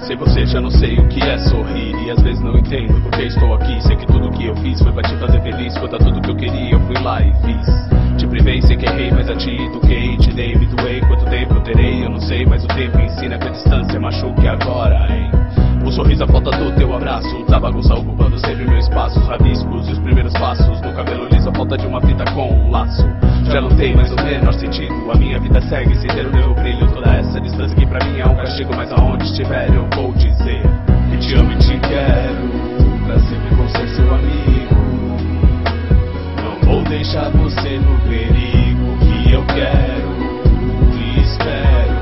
Sem você já não sei o que é sorrir, e às vezes não entendo porque estou aqui. Sei que tudo que eu fiz foi pra te fazer feliz. Quanto a tudo que eu queria eu fui lá e fiz. Te privei, sei que errei, mas a ti eduquei. Te dei, me doei, quanto tempo eu terei eu não sei, mas o tempo ensina que a distância machuque agora, hein. O sorriso, a falta do teu abraço, da bagunça ocupando sempre meu espaço. Os rabiscos e os primeiros passos no cabelo liso, a falta de uma fita com um laço. Já não tem mais o menor sentido, a minha vida segue sem ter o meu brilho. Toda essa distância que pra mim é um castigo, mas aonde estiver eu vou dizer que te amo e te quero, pra sempre vou ser seu amigo. Não vou deixar você no perigo, que eu quero e espero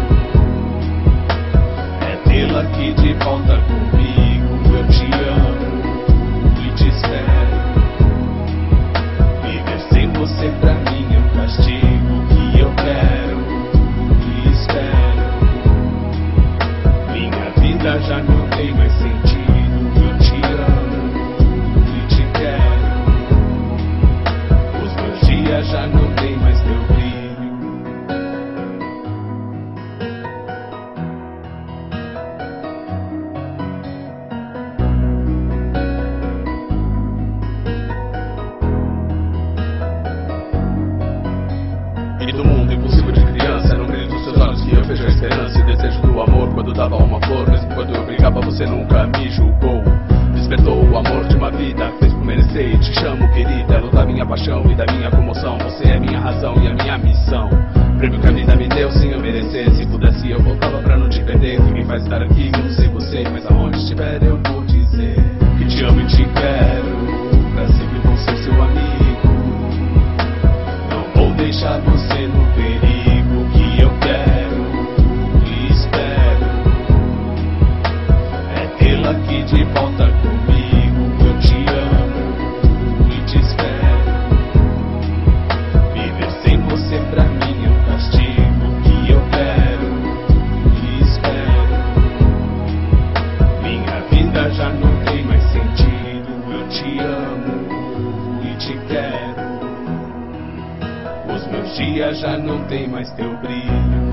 é tê-la aqui de volta comigo. Eu te amo e te espero. Viver sem você pra mim é um castigo, que eu quero e espero. Minha vida já não tem mais sentido. Eu te amo e te quero. Os meus dias já não tem mais teu brilho. E do mundo impossível de criança, no brilho dos seus olhos que eu vejo a esperança e desejo do amor quando dava uma flor. Mesmo quando eu brigava você nunca me julgou. Despertou o amor de uma vida, fez por merecer e te chamo querida. Luz da minha paixão e da minha comoção, você é minha razão e a minha missão. Prêmio que a vida me deu sem eu merecer. Se pudesse eu voltava pra não te perder. Que me faz estar aqui mesmo sem você, mas aonde estiver eu vou dizer que te amo e te quero, pra sempre vou ser seu amigo. Não vou deixar você no perigo, que eu quero e espero é tê-la aqui de volta comigo. Eu te amo e te espero. Viver sem você pra mim é um castigo, que eu quero e espero. Minha vida já não tem mais sentido. Eu te amo e te quero. Os meus dias já não tem mais teu brilho.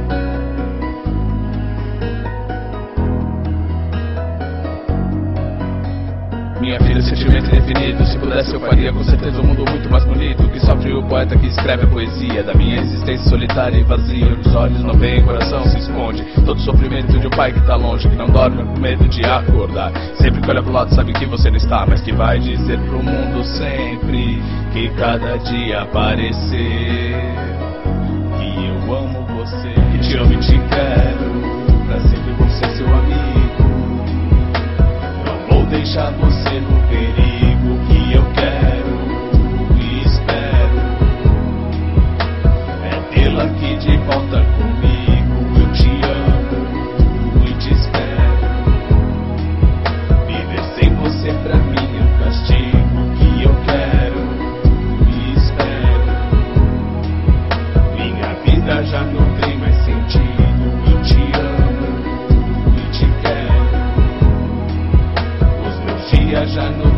Minha vida é sentimento indefinido. Se pudesse eu faria com certeza um mundo muito mais bonito. Que sofre o poeta que escreve a poesia da minha existência solitária e vazia. Os olhos não veem, o coração se esconde. Todo o sofrimento de um pai que tá longe, que não dorme com medo de acordar. Sempre que olha pro lado sabe que você não está, mas que vai dizer pro mundo sempre que cada dia aparecer que eu amo você, que te amo e te quero, pra sempre vou ser seu amigo. Não vou deixar você no perigo, que eu quero e espero é tê-la aqui de volta comigo. Eu te amo e te espero. Viver sem você pra mim é um castigo, que eu quero e espero. Minha vida já não tem mais sentido. Eu te amo e te quero. Os meus dias já não